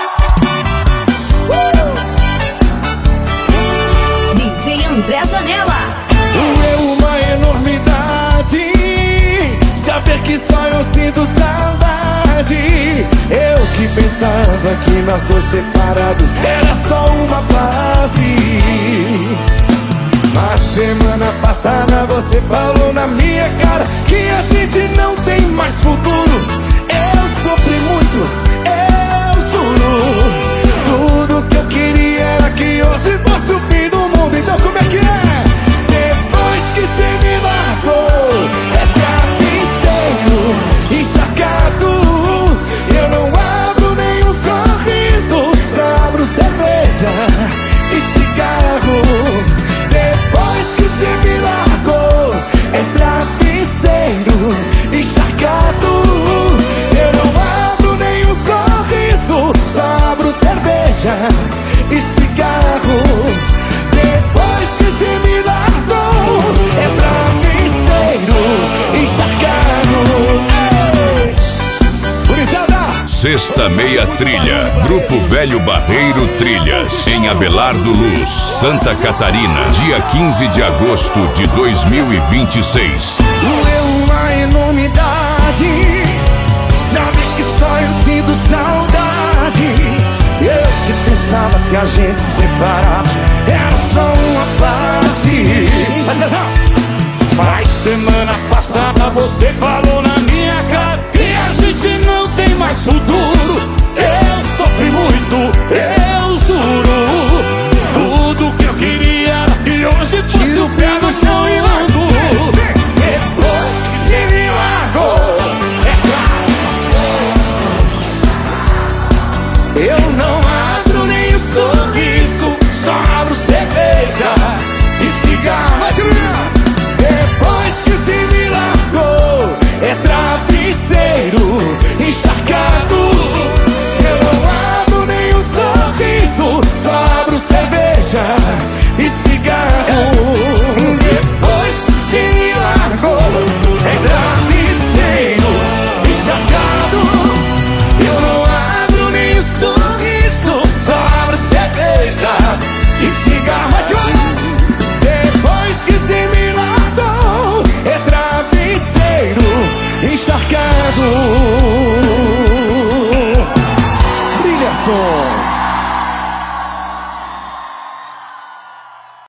DJ André Zanella. É uma enormidade saber que só eu sinto saudade. Eu que pensava que nós dois separados era só uma fase. Na semana passada você falou na minha cara que a gente não tem mais futuro. Eu sofri muito, eu juro. Tudo que eu queria era que hoje fosse o fim do mundo. Então como é que é? Depois que cê me largou, é travesseiro encharcado. Eu não abro nenhum sorriso, só abro cerveja e cigarro. Depois que cê me largou, é travesseiro encharcado. Eu não abro nenhum sorriso, só abro cerveja e cigarro. Depois que cê me largou, é travesseiro encharcado. Sexta Meia Trilha, Grupo Velho Barreiro Trilhas, em Abelardo Luz, Santa Catarina, dia 15 de agosto de 2026. Uma enormidade sabe que só eu sinto saudade. Eu que pensava que a gente separado era só uma fase. Mas semana passada você falou